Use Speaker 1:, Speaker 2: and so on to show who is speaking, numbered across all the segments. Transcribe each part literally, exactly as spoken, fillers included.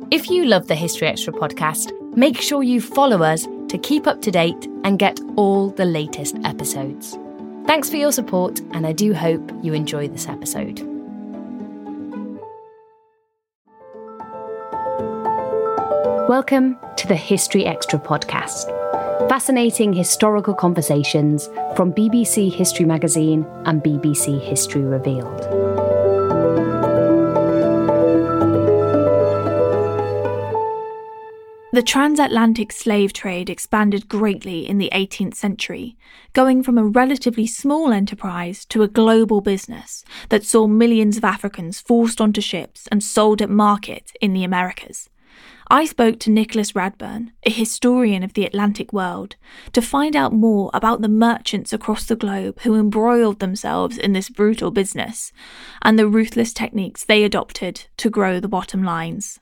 Speaker 1: If you love the History Extra podcast, make sure you follow us to keep up to date and get all the latest episodes. Thanks for your support, and I do hope you enjoy this episode. Welcome to the History Extra podcast. Fascinating historical conversations from B B C History Magazine and B B C History Revealed.
Speaker 2: The transatlantic slave trade expanded greatly in the eighteenth century, going from a relatively small enterprise to a global business that saw millions of Africans forced onto ships and sold at market in the Americas. I spoke to Nicholas Radburn, a historian of the Atlantic world, to find out more about the merchants across the globe who embroiled themselves in this brutal business and the ruthless techniques they adopted to grow the bottom lines.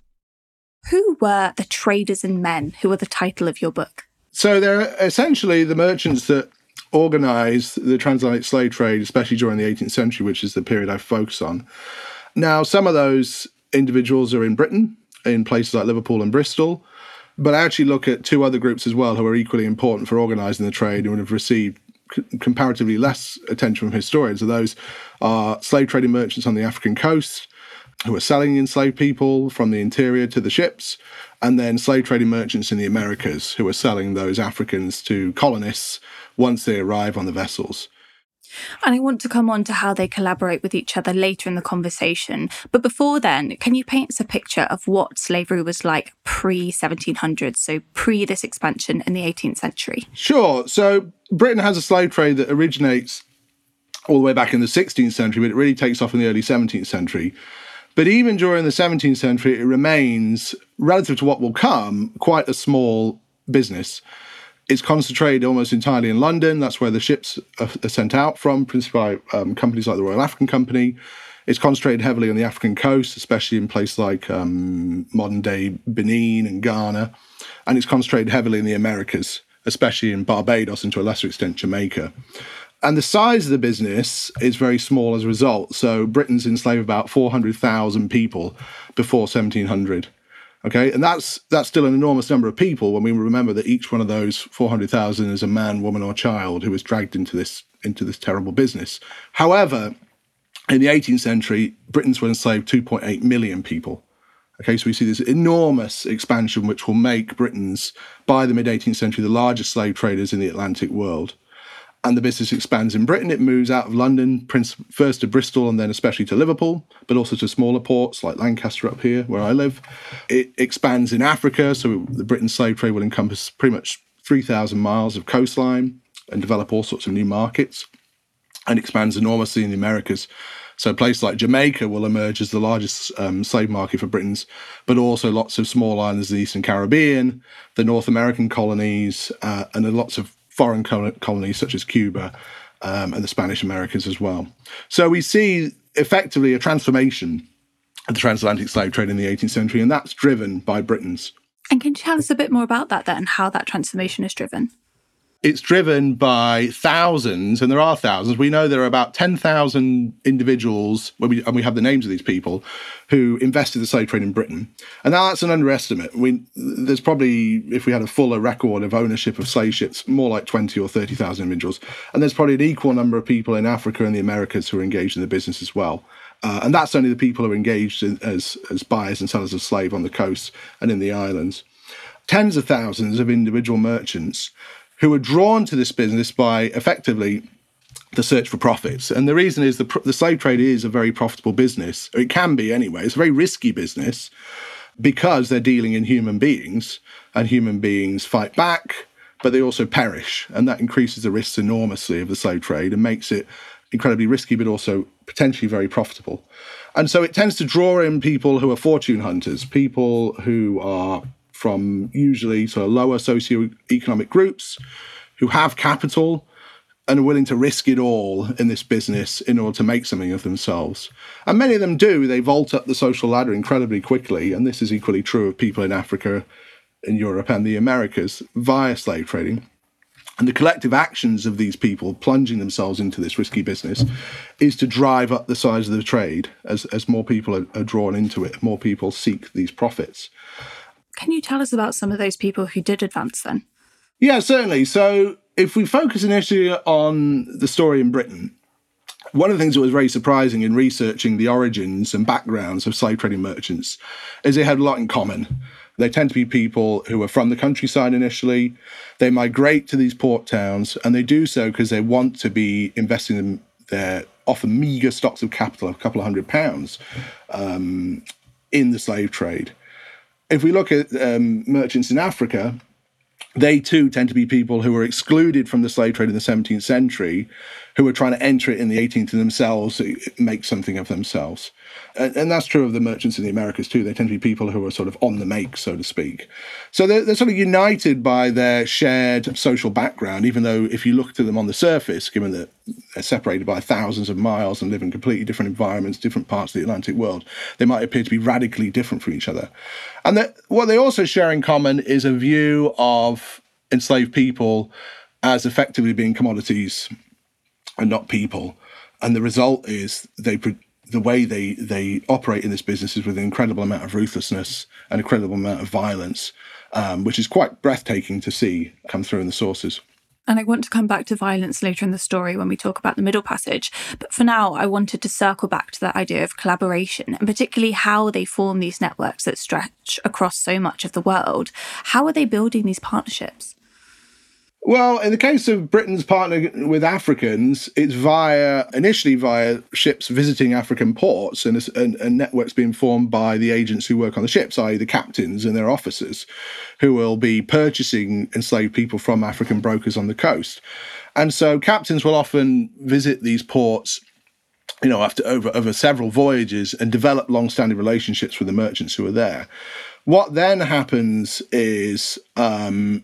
Speaker 2: Who were the traders and men who were the title of your book?
Speaker 3: So they're essentially the merchants that organised the transatlantic slave trade, especially during the eighteenth century, which is the period I focus on. Now, some of those individuals are in Britain, in places like Liverpool and Bristol, but I actually look at two other groups as well who are equally important for organising the trade and would have received c- comparatively less attention from historians. And those are slave trading merchants on the African coast, who are selling enslaved people from the interior to the ships, and then slave trading merchants in the Americas who are selling those Africans to colonists once they arrive on the vessels.
Speaker 2: And I want to come on to how they collaborate with each other later in the conversation. But before then, can you paint us a picture of what slavery was like pre-seventeen hundred, so pre this expansion in the eighteenth century?
Speaker 3: Sure. So Britain has a slave trade that originates all the way back in the sixteenth century, but it really takes off in the early seventeenth century. But even during the seventeenth century, it remains, relative to what will come, quite a small business. It's concentrated almost entirely in London. That's where the ships are sent out from, principally by um, companies like the Royal African Company. It's concentrated heavily on the African coast, especially in places like um, modern-day Benin and Ghana. And it's concentrated heavily in the Americas, especially in Barbados and to a lesser extent Jamaica. And the size of the business is very small as a result. So Britain's enslaved about four hundred thousand people before seventeen hundred. Okay, and that's that's still an enormous number of people when we remember that each one of those four hundred thousand is a man, woman, or child who was dragged into this into this terrible business. However, in the eighteenth century, Britons were enslaved two point eight million people. Okay, so we see this enormous expansion which will make Britons, by the mid-eighteenth century, the largest slave traders in the Atlantic world. And the business expands in Britain. It moves out of London, first to Bristol and then especially to Liverpool, but also to smaller ports like Lancaster up here, where I live. It expands in Africa, so the Britain slave trade will encompass pretty much three thousand miles of coastline and develop all sorts of new markets, and expands enormously in the Americas. So a place like Jamaica will emerge as the largest um, slave market for Britons, but also lots of small islands in the Eastern Caribbean, the North American colonies, uh, and then lots of foreign colonies such as Cuba um, and the Spanish Americas as well. So we see effectively a transformation of the transatlantic slave trade in the eighteenth century, and that's driven by Britons.
Speaker 2: And can you tell us a bit more about that then, how that transformation is driven?
Speaker 3: It's driven by thousands, and there are thousands. We know there are about ten thousand individuals, and we, and we have the names of these people, who invested in the slave trade in Britain. And now that's an underestimate. We, there's probably, if we had a fuller record of ownership of slave ships, more like twenty or thirty thousand individuals. And there's probably an equal number of people in Africa and the Americas who are engaged in the business as well. Uh, and that's only the people who are engaged in, as, as buyers and sellers of slave on the coast and in the islands. Tens of thousands of individual merchants who are drawn to this business by effectively the search for profits. And the reason is the, the slave trade is a very profitable business. Or it can be anyway. It's a very risky business because they're dealing in human beings, and human beings fight back, but they also perish. And that increases the risks enormously of the slave trade and makes it incredibly risky, but also potentially very profitable. And so it tends to draw in people who are fortune hunters, people who are from usually sort of lower socioeconomic groups, who have capital and are willing to risk it all in this business in order to make something of themselves. And many of them do. They vault up the social ladder incredibly quickly, and this is equally true of people in Africa, in Europe, and the Americas via slave trading. And the collective actions of these people plunging themselves into this risky business is to drive up the size of the trade as, as more people are, are drawn into it, more people seek these profits.
Speaker 2: Can you tell us about some of those people who did advance then?
Speaker 3: Yeah, certainly. So if we focus initially on the story in Britain, one of the things that was very surprising in researching the origins and backgrounds of slave trading merchants is they had a lot in common. They tend to be people who are from the countryside initially. They migrate to these port towns, and they do so because they want to be investing in their often meagre stocks of capital, a couple of hundred pounds, um, in the slave trade. If we look at um, merchants in Africa, they too tend to be people who were excluded from the slave trade in the seventeenth century, who were trying to enter it in the eighteenth and themselves, make something of themselves. And, and that's true of the merchants in the Americas too. They tend to be people who are sort of on the make, so to speak. So they're, they're sort of united by their shared social background, even though if you look to them on the surface, given that they're separated by thousands of miles and live in completely different environments, different parts of the Atlantic world, they might appear to be radically different from each other. And that, what they also share in common is a view of enslaved people as effectively being commodities and not people. And the result is they the way they, they operate in this business is with an incredible amount of ruthlessness and an incredible amount of violence, um, which is quite breathtaking to see come through in the sources.
Speaker 2: And I want to come back to violence later in the story when we talk about the Middle Passage. But for now, I wanted to circle back to that idea of collaboration, and particularly how they form these networks that stretch across so much of the world. How are they building these partnerships?
Speaker 3: Well, in the case of Britain's partner with Africans, it's via, initially via ships visiting African ports and, and, and networks being formed by the agents who work on the ships, that is the captains and their officers, who will be purchasing enslaved people from African brokers on the coast. And so captains will often visit these ports, you know, after over, over several voyages and develop long-standing relationships with the merchants who are there. What then happens is... Um,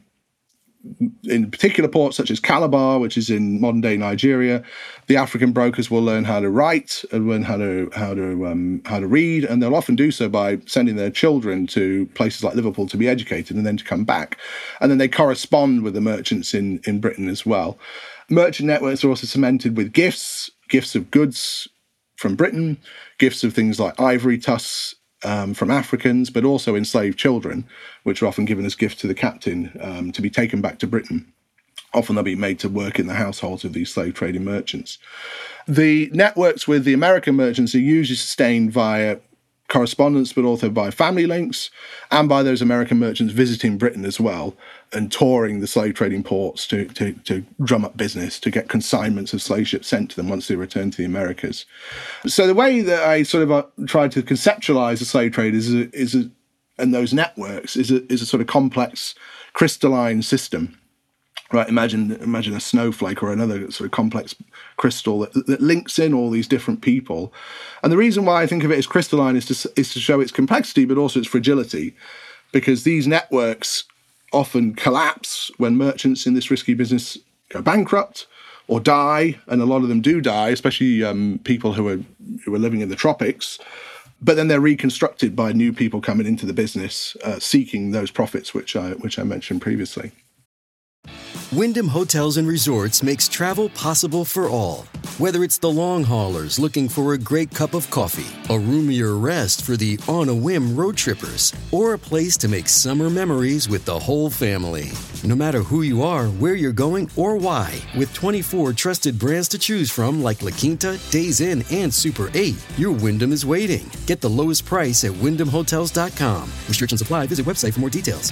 Speaker 3: in particular ports such as Calabar, which is in modern-day Nigeria, the African brokers will learn how to write and learn how to how to um, how to read, and they'll often do so by sending their children to places like Liverpool to be educated and then to come back. And then they correspond with the merchants in, in Britain as well. Merchant networks are also cemented with gifts, gifts of goods from Britain, gifts of things like ivory tusks, Um, from Africans, but also enslaved children, which are often given as gifts to the captain um, to be taken back to Britain. Often they'll be made to work in the households of these slave trading merchants. The networks with the American merchants are usually sustained via correspondence, but also by family links and by those American merchants visiting Britain as well and touring the slave trading ports to, to, to drum up business, to get consignments of slave ships sent to them once they return to the Americas. So the way that I sort of uh, tried to conceptualize the slave trade is, a, is a, and those networks is a, is a sort of complex crystalline system. Right, imagine imagine a snowflake or another sort of complex crystal that, that links in all these different people. And the reason why I think of it as crystalline is to, is to show its complexity, but also its fragility, because these networks often collapse when merchants in this risky business go bankrupt or die, and a lot of them do die, especially um, people who are who are living in the tropics. But then they're reconstructed by new people coming into the business, uh, seeking those profits, which I which I mentioned previously.
Speaker 4: Wyndham Hotels and Resorts makes travel possible for all. Whether it's the long haulers looking for a great cup of coffee, a roomier rest for the on-a-whim road trippers, or a place to make summer memories with the whole family. No matter who you are, where you're going, or why, with twenty-four trusted brands to choose from like La Quinta, Days Inn, and Super eight, your Wyndham is waiting. Get the lowest price at wyndham hotels dot com. Restrictions apply. Visit website for more details.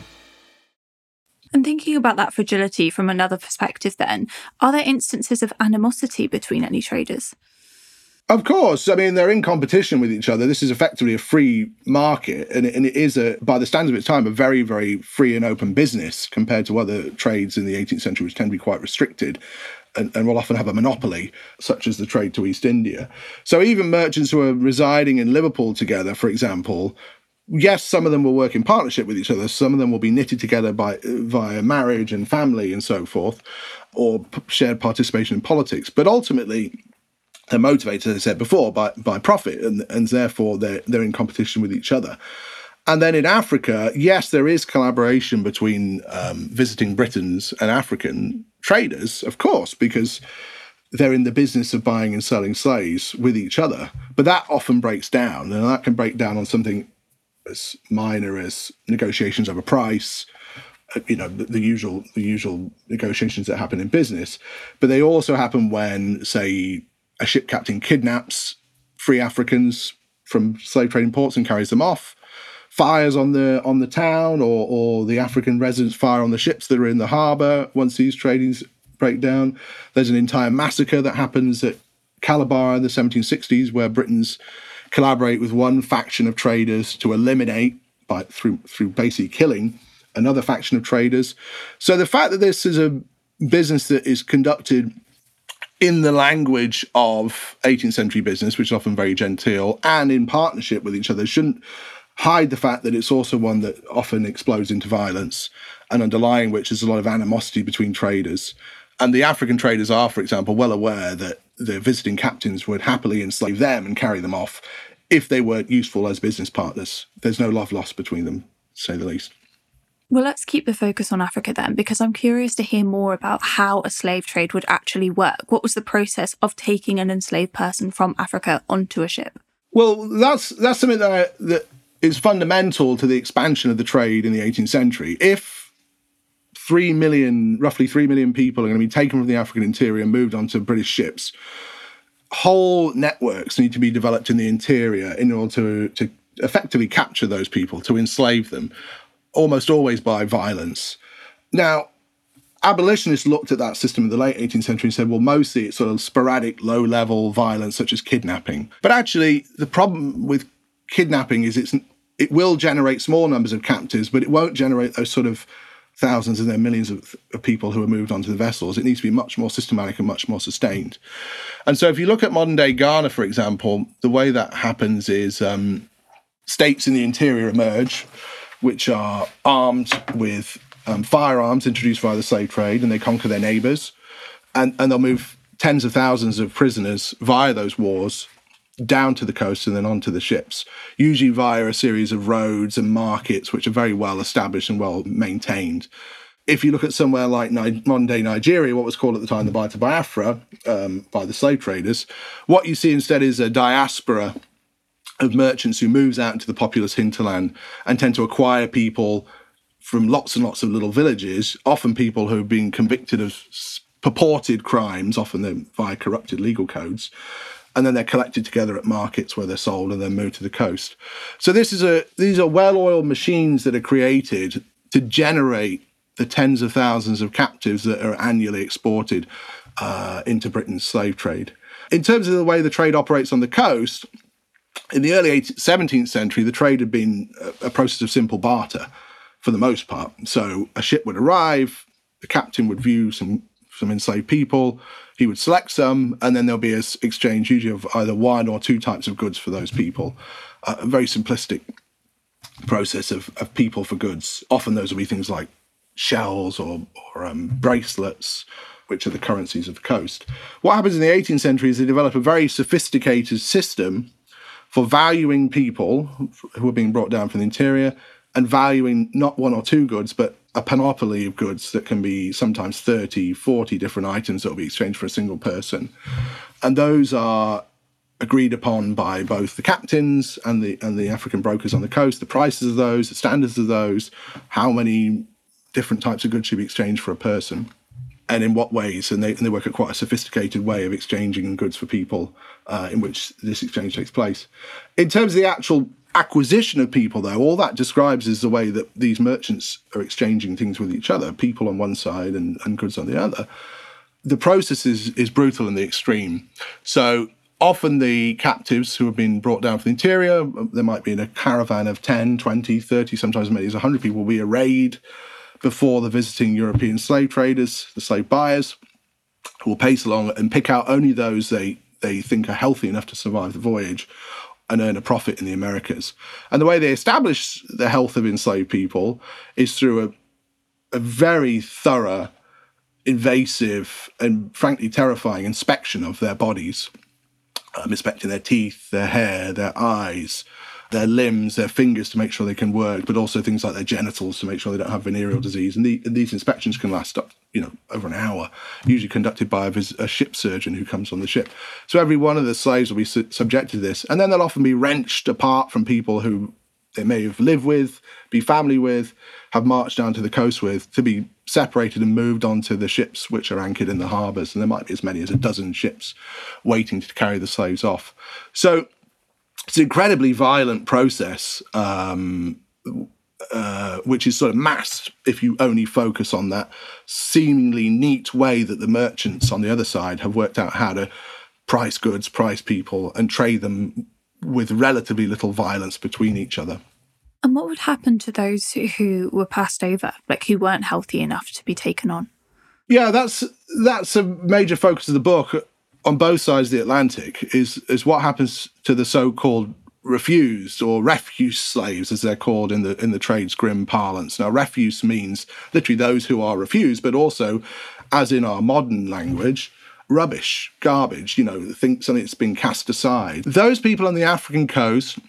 Speaker 2: And thinking about that fragility from another perspective then, are there instances of animosity between any traders?
Speaker 3: Of course. I mean, they're in competition with each other. This is effectively a free market, and it, and it is, a, by the standards of its time, a very, very free and open business compared to other trades in the eighteenth century, which tend to be quite restricted and, and will often have a monopoly, such as the trade to East India. So even merchants who are residing in Liverpool together, for example, yes, some of them will work in partnership with each other. Some of them will be knitted together by via marriage and family and so forth, or p- shared participation in politics. But ultimately, they're motivated, as I said before, by, by profit, and, and therefore they're, they're in competition with each other. And then in Africa, yes, there is collaboration between um, visiting Britons and African traders, of course, because they're in the business of buying and selling slaves with each other. But that often breaks down, and that can break down on something as minor as negotiations over price, you know, the, the usual the usual negotiations that happen in business. But they also happen when, say, a ship captain kidnaps free Africans from slave trading ports and carries them off, fires on the on the town, or or the African residents fire on the ships that are in the harbour once these tradings break down. There's an entire massacre that happens at Calabar in the seventeen sixties, where Britons collaborate with one faction of traders to eliminate, by through through basically killing, another faction of traders. So the fact that this is a business that is conducted in the language of eighteenth century business, which is often very genteel, and in partnership with each other, shouldn't hide the fact that it's also one that often explodes into violence, and underlying which is a lot of animosity between traders. And the African traders are, for example, well aware that the visiting captains would happily enslave them and carry them off if they weren't useful as business partners. There's no love lost between them, to say the least.
Speaker 2: Well, let's keep the focus on Africa then, because I'm curious to hear more about how a slave trade would actually work. What was the process of taking an enslaved person from Africa onto a ship?
Speaker 3: Well, that's that's something that, I, that is fundamental to the expansion of the trade in the eighteenth century. If three million, roughly three million people are going to be taken from the African interior and moved onto British ships, whole networks need to be developed in the interior in order to, to effectively capture those people, to enslave them, almost always by violence. Now, abolitionists looked at that system in the late eighteenth century and said, well, mostly it's sort of sporadic, low-level violence, such as kidnapping. But actually, the problem with kidnapping is it's it will generate small numbers of captives, but it won't generate those sort of thousands and then millions of, of people who are moved onto the vessels. It needs to be much more systematic and much more sustained. And so if you look at modern-day Ghana, for example, the way that happens is um, states in the interior emerge, which are armed with um, firearms introduced via the slave trade, and they conquer their neighbours. And, and they'll move tens of thousands of prisoners via those wars down to the coast and then onto the ships, usually via a series of roads and markets, which are very well established and well maintained. If you look at somewhere like Ni- modern-day Nigeria, what was called at the time the Bight Biafra um, by the slave traders, what you see instead is a diaspora of merchants who moves out into the populous hinterland and tend to acquire people from lots and lots of little villages, often people who have been convicted of purported crimes, often via corrupted legal codes, and then they're collected together at markets where they're sold and then moved to the coast. So this is a these are well-oiled machines that are created to generate the tens of thousands of captives that are annually exported uh, into Britain's slave trade. In terms of the way the trade operates on the coast, in the early seventeenth century, the trade had been a, a process of simple barter for the most part. So a ship would arrive, the captain would view some, some enslaved people, he would select some, and then there'll be an exchange usually of either one or two types of goods for those people. Uh, a very simplistic process of, of people for goods. Often those will be things like shells or, or um, bracelets, which are the currencies of the coast. What happens in the eighteenth century is they develop a very sophisticated system for valuing people who are being brought down from the interior and valuing not one or two goods, but a panoply of goods that can be sometimes thirty, forty different items that will be exchanged for a single person. And those are agreed upon by both the captains and the and the African brokers on the coast, the prices of those, the standards of those, how many different types of goods should be exchanged for a person, and in what ways. And they, and they work at quite a sophisticated way of exchanging goods for people uh, in which this exchange takes place. In terms of the actual acquisition of people, though, all that describes is the way that these merchants are exchanging things with each other, people on one side and, and goods on the other. The process is, is brutal in the extreme. So often the captives who have been brought down from the interior, there might be in a caravan of ten, twenty, thirty, sometimes as many as one hundred people, will be arrayed before the visiting European slave traders, the slave buyers, who will pace along and pick out only those they, they think are healthy enough to survive the voyage and earn a profit in the Americas. And the way they establish the health of enslaved people is through a, a very thorough, invasive, and frankly terrifying inspection of their bodies, um, inspecting their teeth, their hair, their eyes, their limbs, their fingers to make sure they can work, but also things like their genitals to make sure they don't have venereal disease. And, the, and these inspections can last up, you know, over an hour, usually conducted by a, vis- a ship surgeon who comes on the ship. So every one of the slaves will be su- subjected to this. And then they'll often be wrenched apart from people who they may have lived with, be family with, have marched down to the coast with, to be separated and moved onto the ships which are anchored in the harbours. And there might be as many as a dozen ships waiting to carry the slaves off. So it's an incredibly violent process, um, uh, which is sort of masked if you only focus on that seemingly neat way that the merchants on the other side have worked out how to price goods, price people, and trade them with relatively little violence between each other.
Speaker 2: And what would happen to those who, who were passed over, like who weren't healthy enough to be taken on?
Speaker 3: Yeah, that's that's a major focus of the book on both sides of the Atlantic, is, is what happens to the so-called refused or refuse slaves, as they're called in the in the trade's grim parlance. Now, refuse means literally those who are refused, but also, as in our modern language, rubbish, garbage, you know, think something that's been cast aside. Those people on the African coast,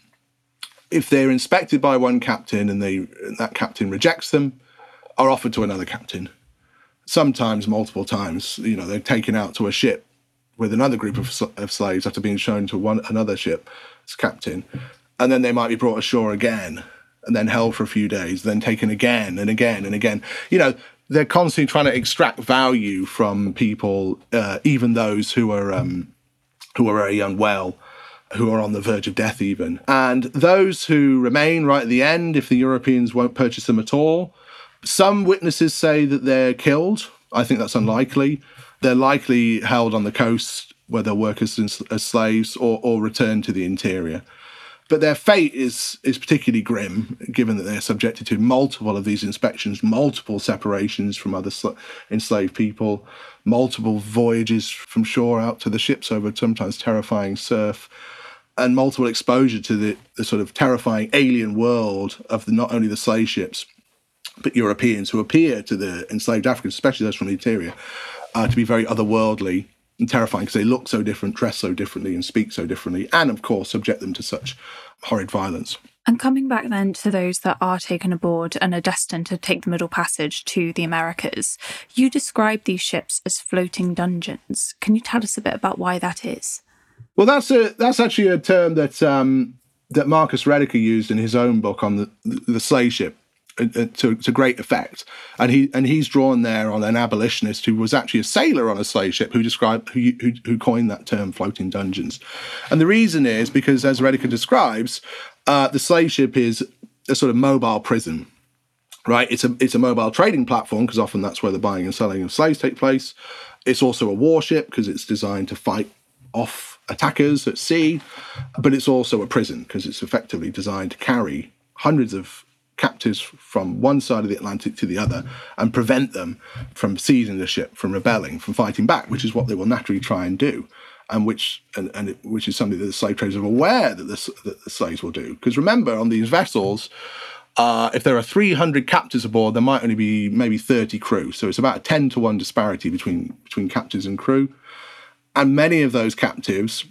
Speaker 3: if they're inspected by one captain and they and that captain rejects them, are offered to another captain. Sometimes multiple times, you know, they're taken out to a ship with another group of, of slaves after being shown to one another ship as captain. And then they might be brought ashore again and then held for a few days, then taken again and again and again. You know, they're constantly trying to extract value from people, uh, even those who are um, who are very unwell, who are on the verge of death even. And those who remain right at the end, if the Europeans won't purchase them at all, some witnesses say that they're killed. I think that's unlikely. They're likely held on the coast where they'll work as, as slaves or, or returned to the interior. But their fate is is particularly grim, given that they're subjected to multiple of these inspections, multiple separations from other sl- enslaved people, multiple voyages from shore out to the ships over sometimes terrifying surf, and multiple exposure to the, the sort of terrifying alien world of the, not only the slave ships, but Europeans who appear to the enslaved Africans, especially those from the interior, uh, to be very otherworldly and terrifying because they look so different, dress so differently, and speak so differently, and of course subject them to such horrid violence.
Speaker 2: And coming back then to those that are taken aboard and are destined to take the Middle Passage to the Americas, you describe these ships as floating dungeons. Can you tell us a bit about why that is?
Speaker 3: Well, that's a that's actually a term that um, that Marcus Rediker used in his own book on the the slave ship. To, to great effect, and he and he's drawn there on an abolitionist who was actually a sailor on a slave ship who described who who, who coined that term, floating dungeons. And the reason is because, as Rediker describes, uh, the slave ship is a sort of mobile prison, right? It's a it's a mobile trading platform because often that's where the buying and selling of slaves take place. It's also a warship because it's designed to fight off attackers at sea, but it's also a prison because it's effectively designed to carry hundreds of captives from one side of the Atlantic to the other and prevent them from seizing the ship, from rebelling, from fighting back, which is what they will naturally try and do, and which and, and it, which is something that the slave traders are aware that the, that the slaves will do. Because remember, on these vessels, uh, if there are three hundred captives aboard, there might only be maybe thirty crew. So it's about a ten to one disparity between between captives and crew. And many of those captives,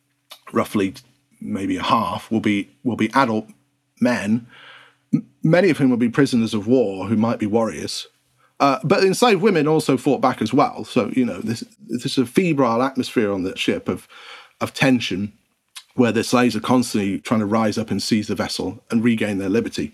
Speaker 3: roughly maybe a half, will be will be adult men, many of whom will be prisoners of war who might be warriors. Uh, but enslaved women also fought back as well. So, you know, this, this is a febrile atmosphere on the ship of, of tension where the slaves are constantly trying to rise up and seize the vessel and regain their liberty.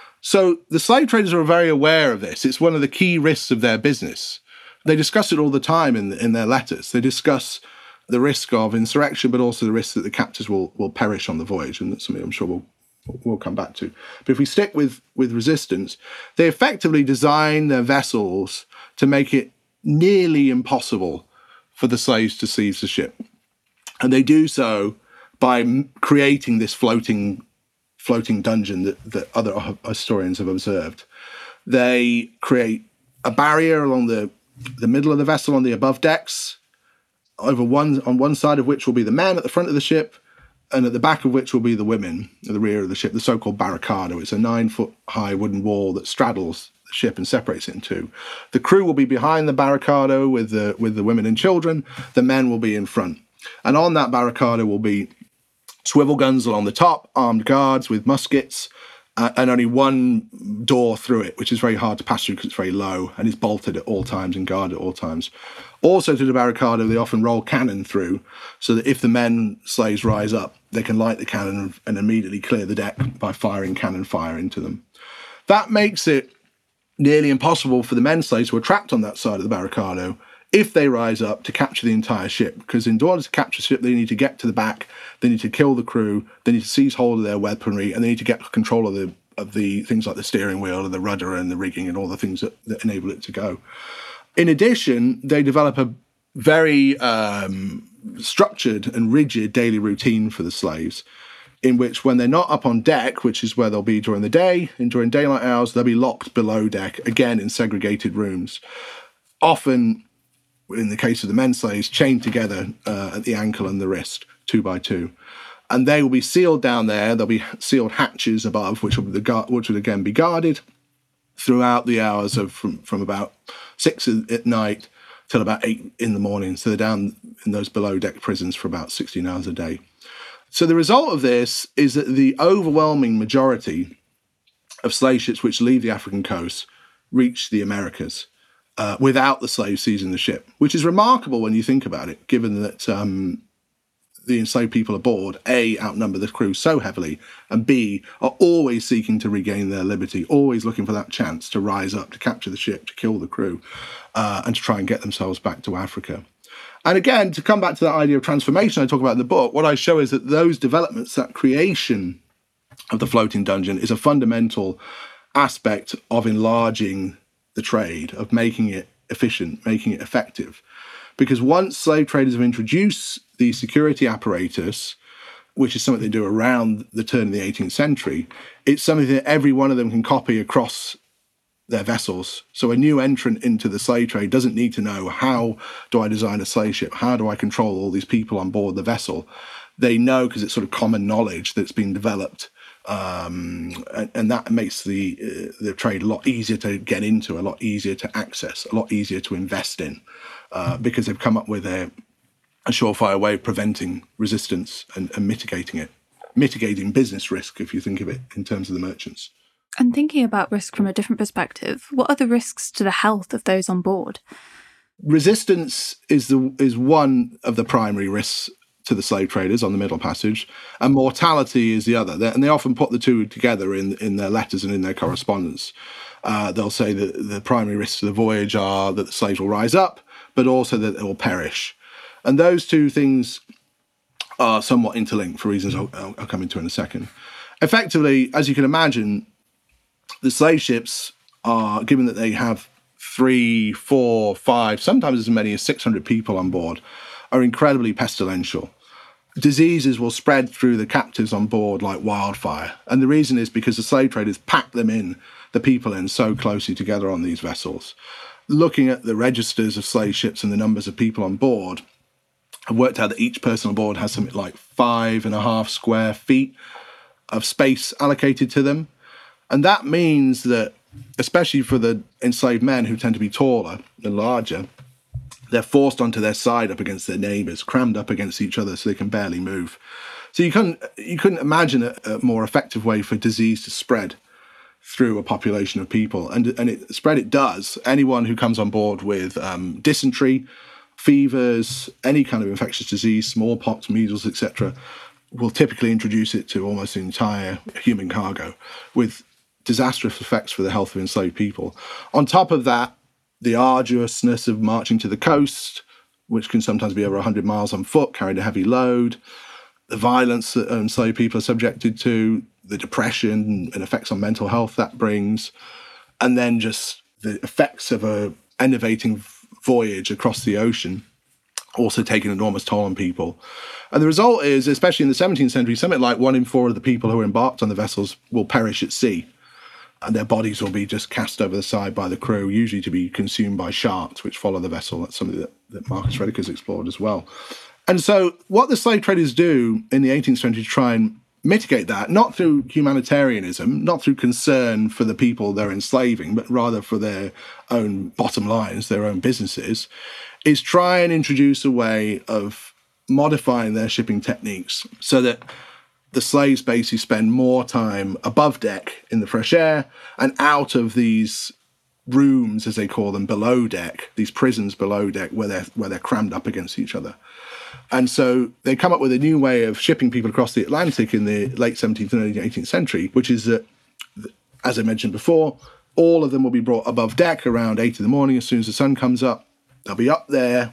Speaker 3: So the slave traders are very aware of this. It's one of the key risks of their business. They discuss it all the time in, in their letters. They discuss the risk of insurrection, but also the risk that the captives will, will perish on the voyage. And that's something I'm sure we'll we'll come back to. But if we stick with, with resistance, they effectively design their vessels to make it nearly impossible for the slaves to seize the ship. And they do so by m- creating this floating floating dungeon that, that other historians have observed. They create a barrier along the, the middle of the vessel on the above decks, over one on one side of which will be the men at the front of the ship, and at the back of which will be the women at the rear of the ship, the so-called barricado. It's a nine-foot-high wooden wall that straddles the ship and separates it in two. The crew will be behind the barricado with the with the women and children. The men will be in front. And on that barricado will be swivel guns along the top, armed guards with muskets, uh, and only one door through it, which is very hard to pass through because it's very low and is bolted at all times and guarded at all times. Also to the barricado, they often roll cannon through so that if the men slaves rise up, they can light the cannon and immediately clear the deck by firing cannon fire into them. That makes it nearly impossible for the men slaves who are trapped on that side of the barricado, if they rise up, to capture the entire ship. Because in order to capture the ship, they need to get to the back, they need to kill the crew, they need to seize hold of their weaponry, and they need to get control of the of the things like the steering wheel and the rudder and the rigging and all the things that, that enable it to go. In addition, they develop a very um, structured and rigid daily routine for the slaves, in which when they're not up on deck, which is where they'll be during the day, and during daylight hours, they'll be locked below deck, again in segregated rooms. Often, in the case of the men slaves, chained together uh, at the ankle and the wrist, two by two. And they will be sealed down there. There'll be sealed hatches above, which will, be the gu- which will again be guarded throughout the hours of from, from about six at night till about eight in the morning. So they're down in those below deck prisons for about sixteen hours a day. So the result of this is that the overwhelming majority of slave ships which leave the African coast reach the Americas uh, without the slaves seizing the ship, which is remarkable when you think about it, given that um, the enslaved people aboard, A, outnumber the crew so heavily, and B, are always seeking to regain their liberty, always looking for that chance to rise up, to capture the ship, to kill the crew, uh, and to try and get themselves back to Africa. And again, to come back to that idea of transformation I talk about in the book, what I show is that those developments, that creation of the floating dungeon, is a fundamental aspect of enlarging the trade, of making it efficient, making it effective. Because once slave traders have introduced the security apparatus, which is something they do around the turn of the eighteenth century, it's something that every one of them can copy across their vessels. So a new entrant into the slave trade doesn't need to know, how do I design a slave ship? How do I control all these people on board the vessel? They know, because it's sort of common knowledge that's been developed. Um, and, and that makes the uh, the trade a lot easier to get into, a lot easier to access, a lot easier to invest in, uh, because they've come up with a, a surefire way of preventing resistance and, and mitigating it, mitigating business risk, if you think of it in terms of the merchants.
Speaker 2: And thinking about risk from a different perspective, what are the risks to the health of those on board?
Speaker 3: Resistance is the is one of the primary risks to the slave traders on the Middle Passage, and mortality is the other. They're, and they often put the two together in, in their letters and in their correspondence. Uh, they'll say that the primary risks of the voyage are that the slaves will rise up, but also that they will perish. And those two things are somewhat interlinked for reasons I'll, I'll come into in a second. Effectively, as you can imagine, the slave ships are, given that they have three, four, five, sometimes as many as six hundred people on board, are incredibly pestilential. Diseases will spread through the captives on board like wildfire. And the reason is because the slave traders pack them in, the people in, so closely together on these vessels. Looking at the registers of slave ships and the numbers of people on board, I've worked out that each person on board has something like five and a half square feet of space allocated to them. And that means that, especially for the enslaved men who tend to be taller and larger, they're forced onto their side up against their neighbours, crammed up against each other so they can barely move. So you couldn't, you couldn't imagine a, a more effective way for disease to spread through a population of people. And, and it spread it does. Anyone who comes on board with um, dysentery, fevers, any kind of infectious disease, smallpox, measles, et cetera, will typically introduce it to almost the entire human cargo, with disastrous effects for the health of enslaved people. On top of that, the arduousness of marching to the coast, which can sometimes be over one hundred miles on foot, carried a heavy load, the violence that enslaved people are subjected to, the depression and effects on mental health that brings, and then just the effects of a enervating voyage across the ocean also take an enormous toll on people. And the result is, especially in the seventeenth century, something like one in four of the people who are embarked on the vessels will perish at sea. And their bodies will be just cast over the side by the crew, usually to be consumed by sharks, which follow the vessel. That's something that, that Marcus Rediker's explored as well. And so what the slave traders do in the eighteenth century to try and mitigate that, not through humanitarianism, not through concern for the people they're enslaving, but rather for their own bottom lines, their own businesses, is try and introduce a way of modifying their shipping techniques so that the slaves basically spend more time above deck in the fresh air and out of these rooms, as they call them, below deck, these prisons below deck where they're, where they're crammed up against each other. And so they come up with a new way of shipping people across the Atlantic in the late seventeenth and early eighteenth century, which is that, as I mentioned before, all of them will be brought above deck around eight in the morning as soon as the sun comes up. They'll be up there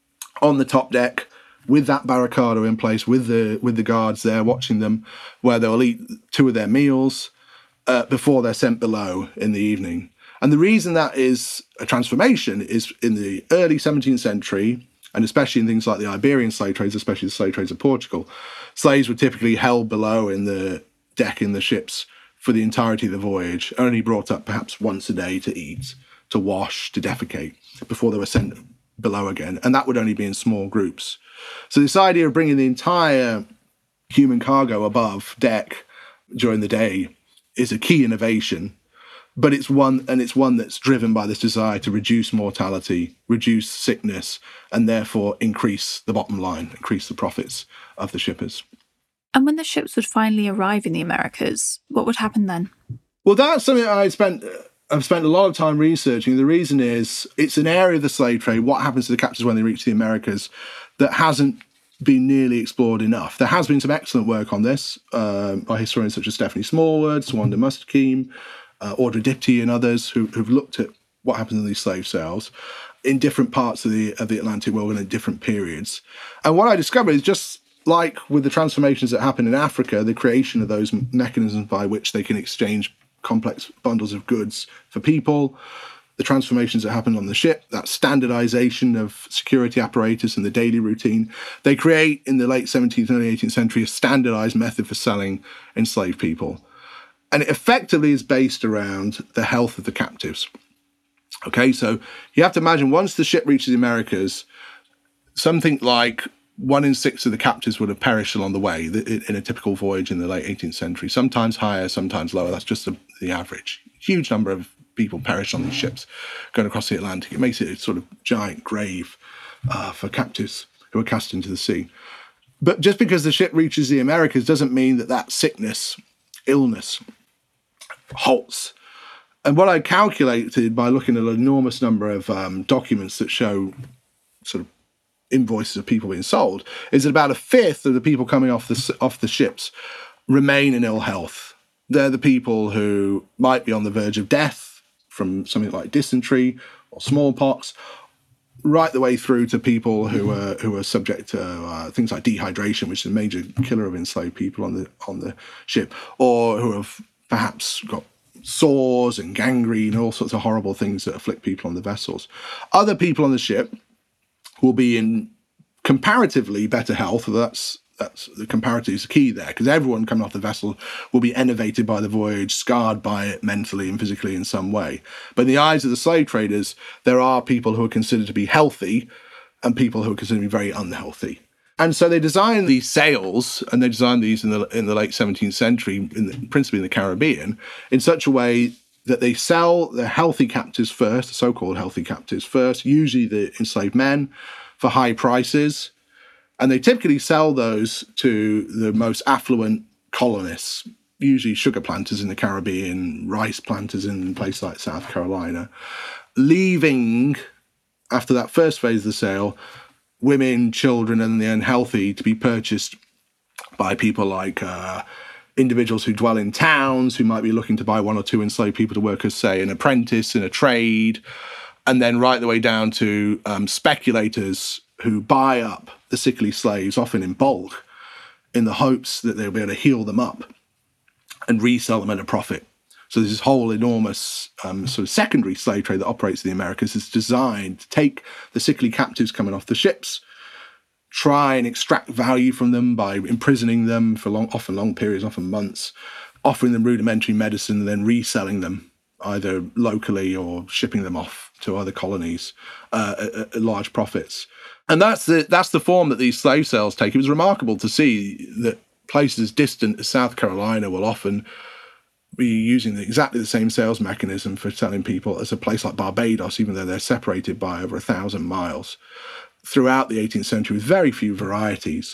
Speaker 3: on the top deck with that barricado in place, with the with the guards there watching them, where they'll eat two of their meals uh, before they're sent below in the evening. And the reason that is a transformation is in the early seventeenth century, and especially in things like the Iberian slave trades, especially the slave trades of Portugal, slaves were typically held below in the deck in the ships for the entirety of the voyage, only brought up perhaps once a day to eat, to wash, to defecate, before they were sent below again. And that would only be in small groups. So this idea of bringing the entire human cargo above deck during the day is a key innovation. But it's one, and it's one that's driven by this desire to reduce mortality, reduce sickness, and therefore increase the bottom line, increase the profits of the shippers.
Speaker 2: And when the ships would finally arrive in the Americas, what would happen then?
Speaker 3: Well, that's something I spent, I've spent a lot of time researching. The reason is it's an area of the slave trade, what happens to the captives when they reach the Americas, that hasn't been nearly explored enough. There has been some excellent work on this um, by historians such as Stephanie Smallwood, Swanda Mustaqim, Uh, Audrey Dipty and others who, who've looked at what happens in these slave sales in different parts of the of the Atlantic world and in different periods. And what I discovered is, just like with the transformations that happen in Africa, the creation of those mechanisms by which they can exchange complex bundles of goods for people, the transformations that happen on the ship, that standardization of security apparatus and the daily routine, they create in the late seventeenth and early eighteenth century a standardized method for selling enslaved people. And it effectively is based around the health of the captives. Okay, so you have to imagine, once the ship reaches the Americas, something like one in six of the captives would have perished along the way in a typical voyage in the late eighteenth century, sometimes higher, sometimes lower. That's just the, the average. Huge number of people perish on these ships going across the Atlantic. It makes it a sort of giant grave uh, for captives who are cast into the sea. But just because the ship reaches the Americas doesn't mean that that sickness, illness, halts. And what I calculated by looking at an enormous number of um, documents that show sort of invoices of people being sold is that about a fifth of the people coming off the off the ships remain in ill health. They're the people who might be on the verge of death from something like dysentery or smallpox, right the way through to people who are who are subject to uh, things like dehydration, which is a major killer of enslaved people on the on the ship, or who have perhaps got sores and gangrene, all sorts of horrible things that afflict people on the vessels. Other people on the ship will be in comparatively better health. That's that's the comparative is key there, because everyone coming off the vessel will be enervated by the voyage, scarred by it mentally and physically in some way. But in the eyes of the slave traders, there are people who are considered to be healthy and people who are considered to be very unhealthy. And so they designed these sails, and they designed these in the in the late seventeenth century, in the, principally in the Caribbean, in such a way that they sell the healthy captives first, the so-called healthy captives first, usually the enslaved men, for high prices. And they typically sell those to the most affluent colonists, usually sugar planters in the Caribbean, rice planters in places like South Carolina, leaving, after that first phase of the sale, women, children, and the unhealthy to be purchased by people like uh, individuals who dwell in towns, who might be looking to buy one or two enslaved people to work as, say, an apprentice in a trade, and then right the way down to um, speculators who buy up the sickly slaves, often in bulk, in the hopes that they'll be able to heal them up and resell them at a profit. So there's this whole enormous um, sort of secondary slave trade that operates in the Americas. It's designed to take the sickly captives coming off the ships, try and extract value from them by imprisoning them for long, often long periods, often months, offering them rudimentary medicine, and then reselling them either locally or shipping them off to other colonies uh, at, at large profits. And that's the that's the form that these slave sales take. It was remarkable to see that places as distant as South Carolina will often be using exactly the same sales mechanism for selling people as a place like Barbados, even though they're separated by over a thousand miles. Throughout the eighteenth century, with very few varieties,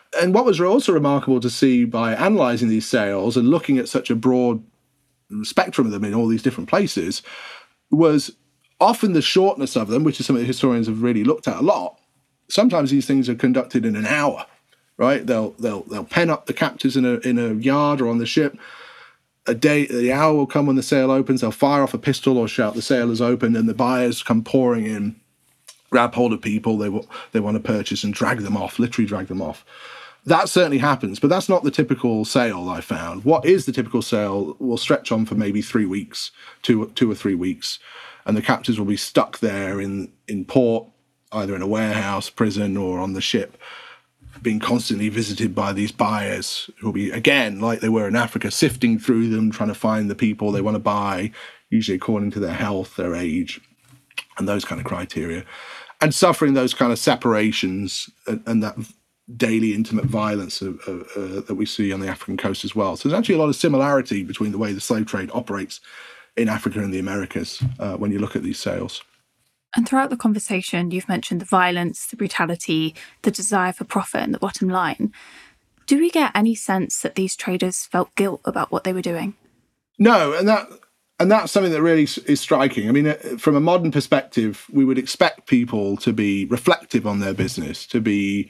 Speaker 3: And what was also remarkable to see by analysing these sales and looking at such a broad spectrum of them in all these different places was often the shortness of them, which is something that historians have really looked at a lot. Sometimes these things are conducted in an hour, right? They'll they'll they'll pen up the captives in a in a yard or on the ship. A day, the hour will come when the sale opens. They'll fire off a pistol or shout, "The sale is open," and the buyers come pouring in, grab hold of people they w- they want to purchase and drag them off, literally drag them off. That certainly happens, but that's not the typical sale I found. What is the typical sale will stretch on for maybe three weeks, two two or three weeks, and the captives will be stuck there in in port, either in a warehouse, prison, or on the ship, being constantly visited by these buyers who will be, again, like they were in Africa, sifting through them, trying to find the people they want to buy, usually according to their health, their age, and those kind of criteria, and suffering those kind of separations and, and that daily intimate violence of, of, uh, that we see on the African coast as well. So there's actually a lot of similarity between the way the slave trade operates in Africa and the Americas uh, when you look at these sales.
Speaker 2: And throughout the conversation, you've mentioned the violence, the brutality, the desire for profit and the bottom line. Do we get any sense that these traders felt guilt about what they were doing?
Speaker 3: No, and that and that's something that really is striking. I mean, from a modern perspective, we would expect people to be reflective on their business, to be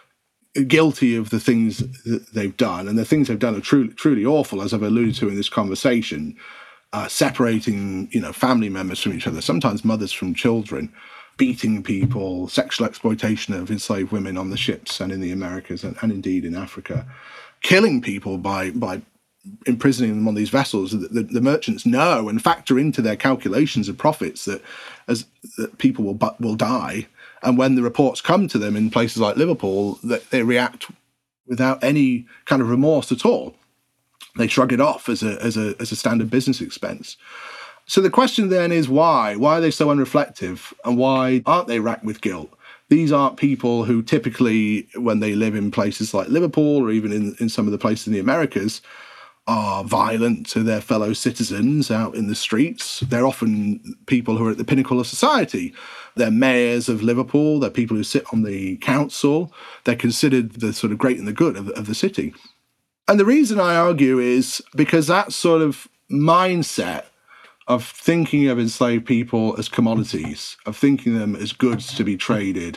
Speaker 3: guilty of the things that they've done. And the things they've done are truly, truly awful, as I've alluded to in this conversation. Uh, separating, you know, family members from each other, sometimes mothers from children, beating people, sexual exploitation of enslaved women on the ships and in the Americas and, and indeed in Africa, killing people by by imprisoning them on these vessels. The, the, the merchants know and factor into their calculations of profits that as that people will will die, and when the reports come to them in places like Liverpool, that they react without any kind of remorse at all. They shrug it off as a as a as a standard business expense. So the question then is why? Why are they so unreflective, and why aren't they racked with guilt? These aren't people who typically, when they live in places like Liverpool or even in, in some of the places in the Americas, are violent to their fellow citizens out in the streets. They're often people who are at the pinnacle of society. They're mayors of Liverpool. They're people who sit on the council. They're considered the sort of great and the good of, of the city. And the reason I argue is because that sort of mindset of thinking of enslaved people as commodities, of thinking them as goods to be traded,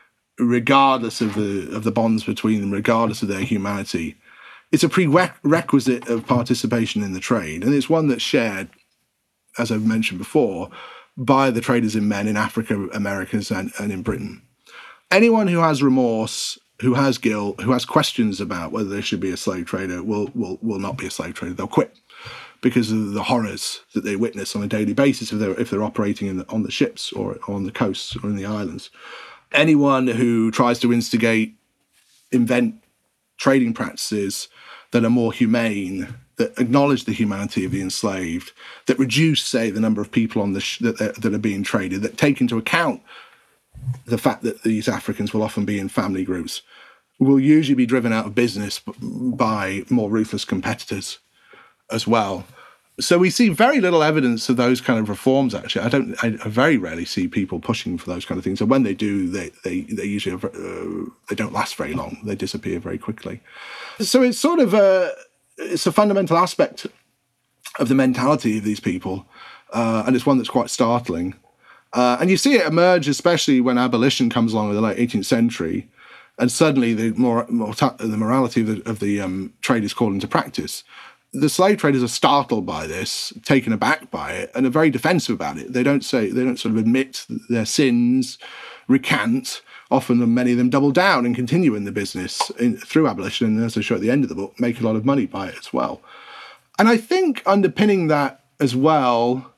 Speaker 3: regardless of the of the bonds between them, regardless of their humanity, it's a prerequisite of participation in the trade. And it's one that's shared, as I've mentioned before, by the traders in men in Africa, Americas, and, and in Britain. Anyone who has remorse, who has guilt, who has questions about whether they should be a slave trader will will will not be a slave trader. They'll quit because of the horrors that they witness on a daily basis if they're, if they're operating in the, on the ships or on the coasts or in the islands. Anyone who tries to instigate, invent trading practices that are more humane, that acknowledge the humanity of the enslaved, that reduce, say, the number of people on the sh- that, that are being traded, that take into account the fact that these Africans will often be in family groups, will usually be driven out of business by more ruthless competitors as well. So we see very little evidence of those kind of reforms, actually. I don't. I, I very rarely see people pushing for those kind of things. And when they do, they they, they usually are, uh, they don't last very long. They disappear very quickly. So it's sort of a it's a fundamental aspect of the mentality of these people, uh, and it's one that's quite startling. Uh, and you see it emerge, especially when abolition comes along in the late eighteenth century, and suddenly the more, more the morality of the, of the um, trade is called into practice. The slave traders are startled by this, taken aback by it, and are very defensive about it. They don't say they don't sort of admit their sins, recant. Often, many of them double down and continue in the business in, through abolition, and as I show at the end of the book, make a lot of money by it as well. And I think underpinning that as well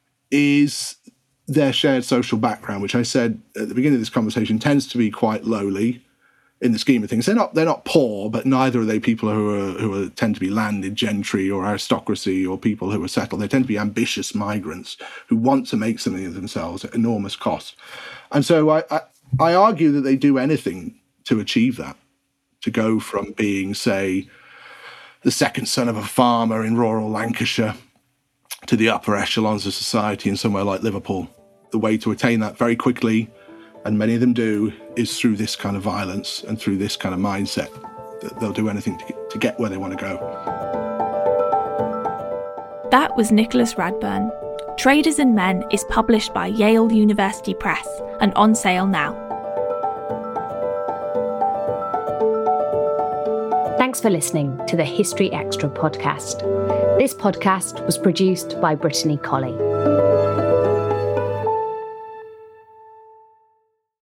Speaker 3: is their shared social background, which I said at the beginning of this conversation tends to be quite lowly in the scheme of things. They're not they're not poor, but neither are they people who are who are, tend to be landed gentry or aristocracy or people who are settled. They tend to be ambitious migrants who want to make something of themselves at enormous cost. And so I, I, I argue that they do anything to achieve that, to go from being, say, the second son of a farmer in rural Lancashire to the upper echelons of society in somewhere like Liverpool. The way to attain that very quickly and many of them do, is through this kind of violence and through this kind of mindset that they'll do anything to get, to get where they want to go.
Speaker 2: That was Nicholas Radburn. Traders and Men is published by Yale University Press and on sale now.
Speaker 1: Thanks for listening to the History Extra podcast. This podcast was produced by Brittany Colley.